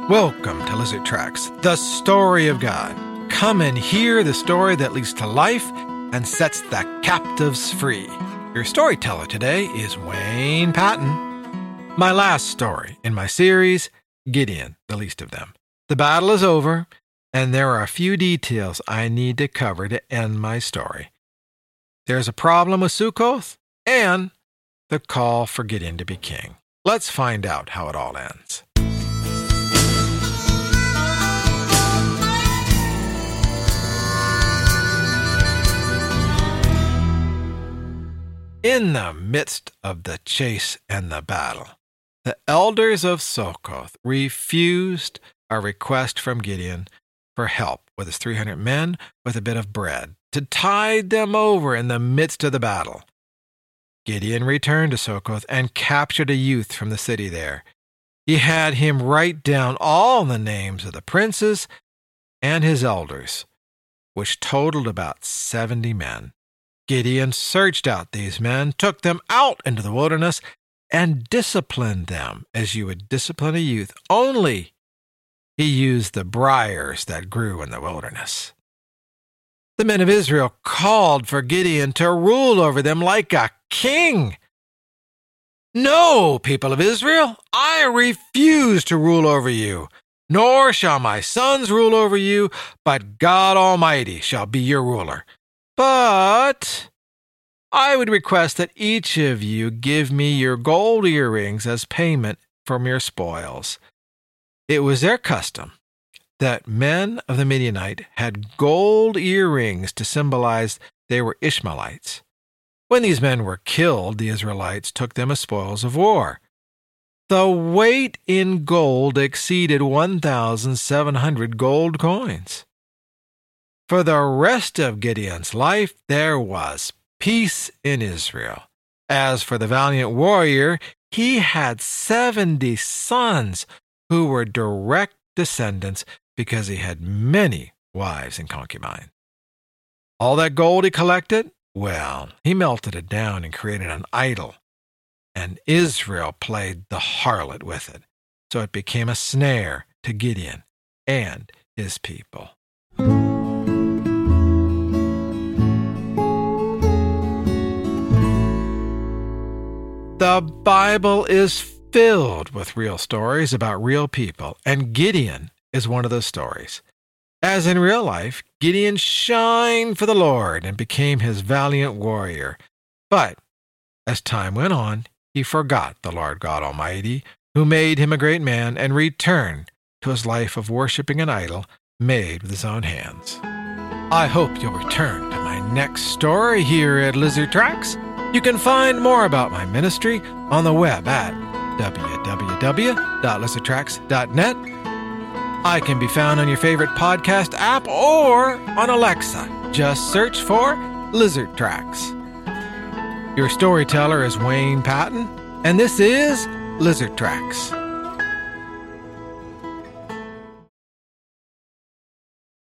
Welcome to Lizard Tracks, the story of God. Come and hear the story that leads to life and sets the captives free. Your storyteller today is Wayne Patton. My last story in my series, Gideon, the least of them. The battle is over, and there are a few details I need to cover to end my story. There's a problem with Sukkoth and the call for Gideon to be king. Let's find out how it all ends. In the midst of the chase and the battle, the elders of Sukkoth refused a request from Gideon for help with his 300 men with a bit of bread to tide them over in the midst of the battle. Gideon returned to Sukkoth and captured a youth from the city there. He had him write down all the names of the princes and his elders, which totaled about 70 men. Gideon searched out these men, took them out into the wilderness, and disciplined them as you would discipline a youth. Only he used the briars that grew in the wilderness. The men of Israel called for Gideon to rule over them like a king. "No, people of Israel, I refuse to rule over you, nor shall my sons rule over you, but God Almighty shall be your ruler. But I would request that each of you give me your gold earrings as payment from your spoils." It was their custom that men of the Midianite had gold earrings to symbolize they were Ishmaelites. When these men were killed, the Israelites took them as spoils of war. The weight in gold exceeded 1,700 gold coins. For the rest of Gideon's life, there was peace in Israel. As for the valiant warrior, he had 70 sons who were direct descendants because he had many wives and concubines. All that gold he collected, well, he melted it down and created an idol, and Israel played the harlot with it, so it became a snare to Gideon and his people. The Bible is filled with real stories about real people, and Gideon is one of those stories. As in real life, Gideon shined for the Lord and became his valiant warrior. But as time went on, he forgot the Lord God Almighty, who made him a great man, and returned to his life of worshiping an idol made with his own hands. I hope you'll return to my next story here at Lizard Tracks. You can find more about my ministry on the web at www.lizardtracks.net. I can be found on your favorite podcast app or on Alexa. Just search for Lizard Tracks. Your storyteller is Wayne Patton, and this is Lizard Tracks.